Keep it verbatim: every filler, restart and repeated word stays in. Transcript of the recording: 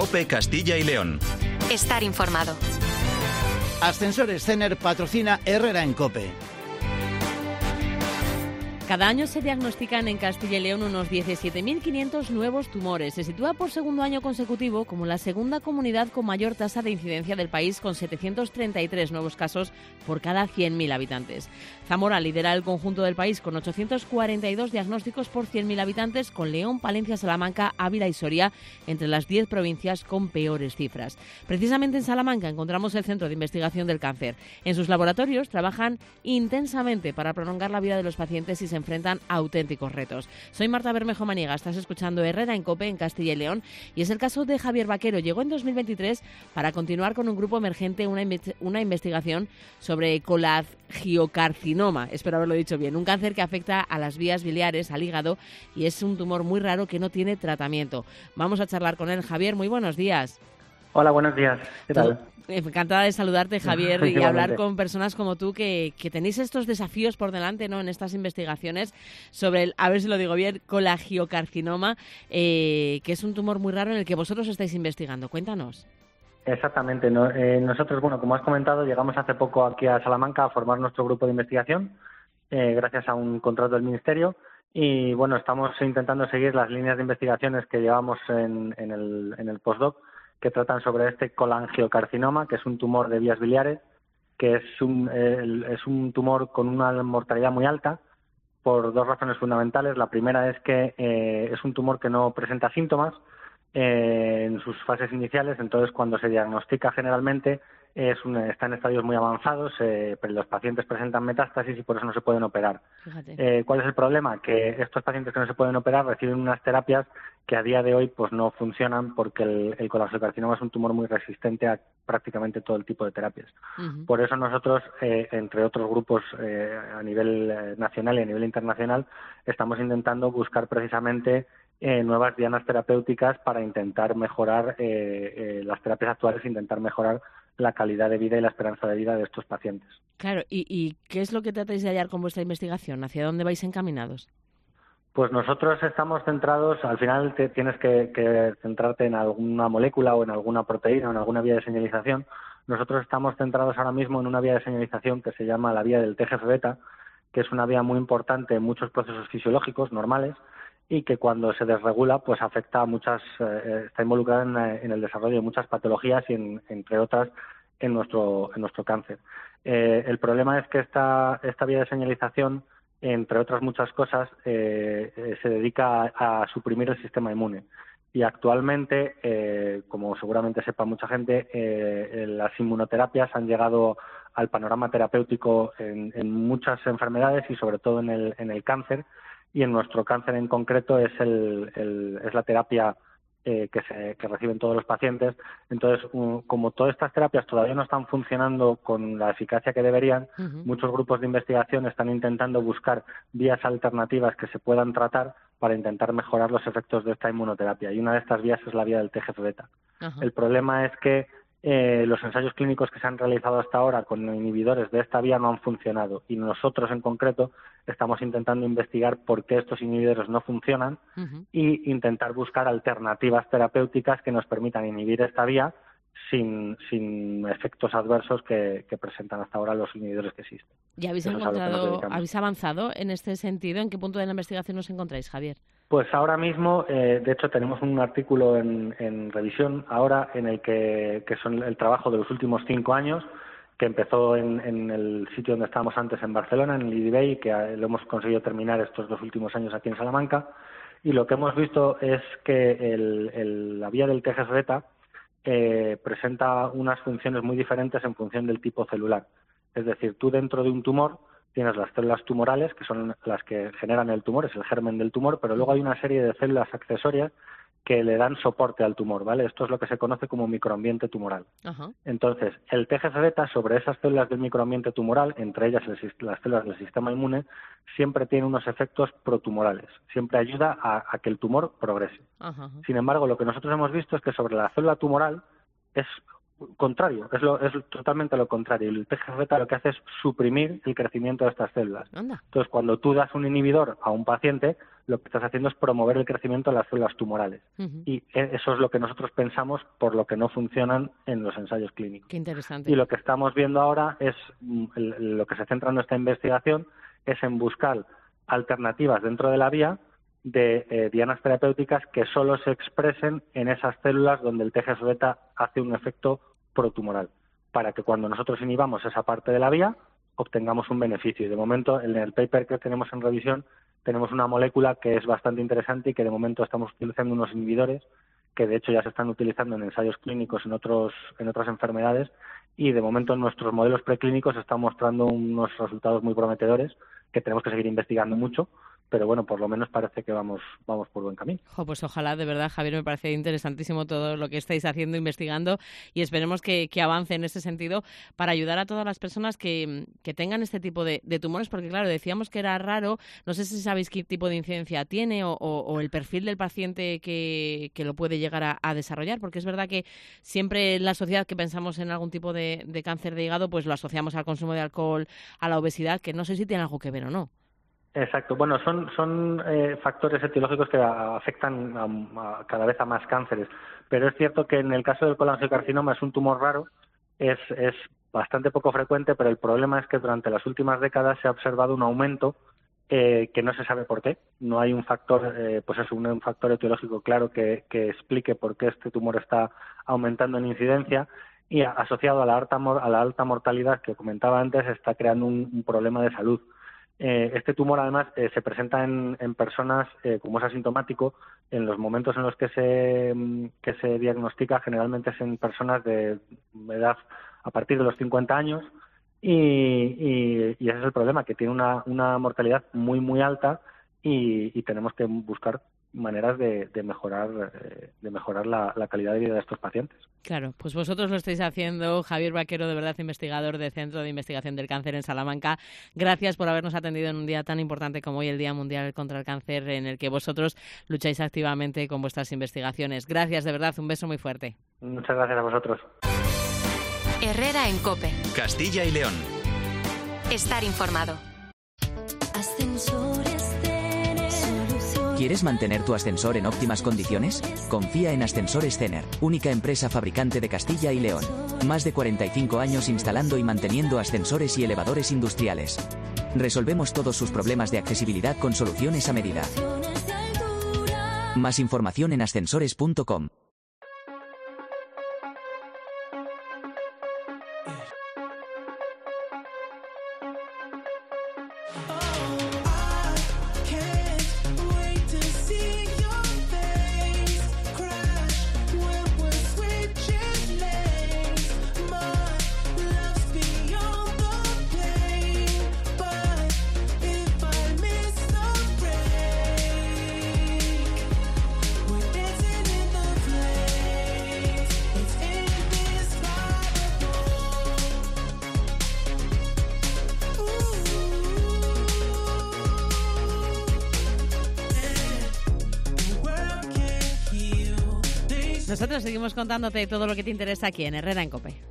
COPE Castilla y León. Estar informado. Ascensores Cener patrocina Herrera en COPE. Cada año se diagnostican en Castilla y León unos diecisiete mil quinientos nuevos tumores. Se sitúa por segundo año consecutivo como la segunda comunidad con mayor tasa de incidencia del país, con setecientos treinta y tres nuevos casos por cada cien mil habitantes. Zamora lidera el conjunto del país con ochocientos cuarenta y dos diagnósticos por cien mil habitantes, con León, Palencia, Salamanca, Ávila y Soria entre las diez provincias con peores cifras. Precisamente en Salamanca encontramos el Centro de Investigación del Cáncer. En sus laboratorios trabajan intensamente para prolongar la vida de los pacientes y se enfrentan a auténticos retos. Soy Marta Bermejo Maniga, estás escuchando Herrera en COPE en Castilla y León, y es el caso de Javier Vaquero. Llegó en dos mil veintitrés para continuar con un grupo emergente una, inve- una investigación sobre colangiocarcinoma, espero haberlo dicho bien, un cáncer que afecta a las vías biliares, al hígado, y es un tumor muy raro que no tiene tratamiento. Vamos a charlar con él. Javier, muy buenos días. Hola, buenos días. ¿Qué tal? Encantada de saludarte, Javier, y hablar con personas como tú que, que tenéis estos desafíos por delante, ¿no?, en estas investigaciones sobre el, a ver si lo digo bien, colangiocarcinoma, eh, que es un tumor muy raro en el que vosotros estáis investigando. Cuéntanos. Exactamente. No, eh, nosotros, bueno, como has comentado, llegamos hace poco aquí a Salamanca a formar nuestro grupo de investigación, eh, gracias a un contrato del Ministerio. Y, bueno, estamos intentando seguir las líneas de investigaciones que llevamos en, en el, en el postdoc, que tratan sobre este colangiocarcinoma, que es un tumor de vías biliares, que es un, eh, es un tumor con una mortalidad muy alta por dos razones fundamentales. La primera es que eh, es un tumor que no presenta síntomas eh, en sus fases iniciales, entonces cuando se diagnostica generalmente es un, está en estadios muy avanzados, eh, pero los pacientes presentan metástasis y por eso no se pueden operar. Eh, ¿Cuál es el problema? Que estos pacientes que no se pueden operar reciben unas terapias que a día de hoy pues no funcionan, porque el, el colangiocarcinoma es un tumor muy resistente a prácticamente todo el tipo de terapias. Uh-huh. Por eso nosotros, eh, entre otros grupos eh, a nivel eh, nacional y a nivel internacional, estamos intentando buscar precisamente eh, nuevas dianas terapéuticas para intentar mejorar eh, eh, las terapias actuales, intentar mejorar la calidad de vida y la esperanza de vida de estos pacientes. Claro, ¿y, y qué es lo que tratáis de hallar con vuestra investigación? ¿Hacia dónde vais encaminados? Pues nosotros estamos centrados, al final te tienes que, que centrarte en alguna molécula o en alguna proteína o en alguna vía de señalización. Nosotros estamos centrados ahora mismo en una vía de señalización que se llama la vía del T G F beta, que es una vía muy importante en muchos procesos fisiológicos normales y que cuando se desregula pues afecta a muchas, eh, está involucrada en, en el desarrollo de muchas patologías y en, entre otras en nuestro, en nuestro cáncer. Eh, el problema es que esta, esta vía de señalización, entre otras muchas cosas, eh, eh, se dedica a, a suprimir el sistema inmune. Y actualmente, eh, como seguramente sepa mucha gente, eh, las inmunoterapias han llegado al panorama terapéutico en, en muchas enfermedades y sobre todo en el, en el cáncer. Y en nuestro cáncer en concreto es, el, el, es la terapia eh, que, se, que reciben todos los pacientes. Entonces, um, como todas estas terapias todavía no están funcionando con la eficacia que deberían, uh-huh. muchos grupos de investigación están intentando buscar vías alternativas que se puedan tratar para intentar mejorar los efectos de esta inmunoterapia. Y una de estas vías es la vía del T G F beta. Uh-huh. El problema es que Eh, los ensayos clínicos que se han realizado hasta ahora con inhibidores de esta vía no han funcionado, y nosotros en concreto estamos intentando investigar por qué estos inhibidores no funcionan uh-huh. y intentar buscar alternativas terapéuticas que nos permitan inhibir esta vía sin, sin efectos adversos que, que presentan hasta ahora los inhibidores que existen. ¿Y habéis, encontrado, habéis avanzado en este sentido? ¿En qué punto de la investigación os encontráis, Javier? Pues ahora mismo, eh, de hecho, tenemos un artículo en, en revisión ahora en el que, que son el trabajo de los últimos cinco años, que empezó en, en el sitio donde estábamos antes, en Barcelona, en el I D I B, y que lo hemos conseguido terminar estos dos últimos años aquí en Salamanca. Y lo que hemos visto es que el, el, la vía del T G F beta eh, presenta unas funciones muy diferentes en función del tipo celular. Es decir, tú dentro de un tumor tienes las células tumorales, que son las que generan el tumor, es el germen del tumor, pero luego hay una serie de células accesorias que le dan soporte al tumor, ¿vale? Esto es lo que se conoce como microambiente tumoral. Uh-huh. Entonces, el T G F beta sobre esas células del microambiente tumoral, entre ellas el, las células del sistema inmune, siempre tiene unos efectos protumorales, siempre ayuda a, a que el tumor progrese. Uh-huh. Sin embargo, lo que nosotros hemos visto es que sobre la célula tumoral es contrario, es, lo, es totalmente lo contrario. El T G F beta lo que hace es suprimir el crecimiento de estas células. Anda. Entonces, cuando tú das un inhibidor a un paciente, lo que estás haciendo es promover el crecimiento de las células tumorales. Uh-huh. Y eso es lo que nosotros pensamos por lo que no funcionan en los ensayos clínicos. Qué interesante. Y lo que estamos viendo ahora es, lo que se centra en nuestra investigación, es en buscar alternativas dentro de la vía de eh, dianas terapéuticas que solo se expresen en esas células donde el T G F beta hace un efecto protumoral, para que cuando nosotros inhibamos esa parte de la vía obtengamos un beneficio. Y de momento, en el paper que tenemos en revisión, tenemos una molécula que es bastante interesante y que de momento estamos utilizando unos inhibidores que de hecho ya se están utilizando en ensayos clínicos en otros en otras enfermedades, y de momento en nuestros modelos preclínicos están mostrando unos resultados muy prometedores que tenemos que seguir investigando mucho, pero bueno, por lo menos parece que vamos vamos por buen camino. Jo, pues ojalá, de verdad, Javier, me parece interesantísimo todo lo que estáis haciendo, investigando, y esperemos que, que avance en ese sentido para ayudar a todas las personas que, que tengan este tipo de, de tumores, porque claro, decíamos que era raro, no sé si sabéis qué tipo de incidencia tiene o, o, o el perfil del paciente que, que lo puede llegar a, a desarrollar, porque es verdad que siempre en la sociedad que pensamos en algún tipo de, de cáncer de hígado, pues lo asociamos al consumo de alcohol, a la obesidad, que no sé si tiene algo que ver o no. Exacto. Bueno, son son eh, factores etiológicos que afectan a, a cada vez a más cánceres, pero es cierto que en el caso del colangiocarcinoma es un tumor raro, es es bastante poco frecuente, pero el problema es que durante las últimas décadas se ha observado un aumento eh, que no se sabe por qué. No hay un factor, eh, pues es un, un factor etiológico claro que, que explique por qué este tumor está aumentando en incidencia, y asociado a la alta a la alta mortalidad que comentaba antes, está creando un, un problema de salud. Eh, este tumor, además, eh, se presenta en, en personas, eh, como es asintomático, en los momentos en los que se, que se diagnostica, generalmente es en personas de edad a partir de los cincuenta años, y, y, y ese es el problema, que tiene una, una mortalidad muy, muy alta, y, y tenemos que buscar maneras de, de mejorar eh, de mejorar la, la calidad de vida de estos pacientes. Claro, pues vosotros lo estáis haciendo. Javier Vaquero, de verdad, investigador del Centro de Investigación del Cáncer en Salamanca. Gracias por habernos atendido en un día tan importante como hoy, el Día Mundial contra el Cáncer, en el que vosotros lucháis activamente con vuestras investigaciones. Gracias, de verdad, un beso muy fuerte. Muchas gracias a vosotros. Herrera en COPE. Castilla y León. Estar informado. ¿Quieres mantener tu ascensor en óptimas condiciones? Confía en Ascensores Cener, única empresa fabricante de Castilla y León. Más de cuarenta y cinco años instalando y manteniendo ascensores y elevadores industriales. Resolvemos todos sus problemas de accesibilidad con soluciones a medida. Más información en ascensores punto com. Nosotros seguimos contándote todo lo que te interesa aquí en Herrera en COPE.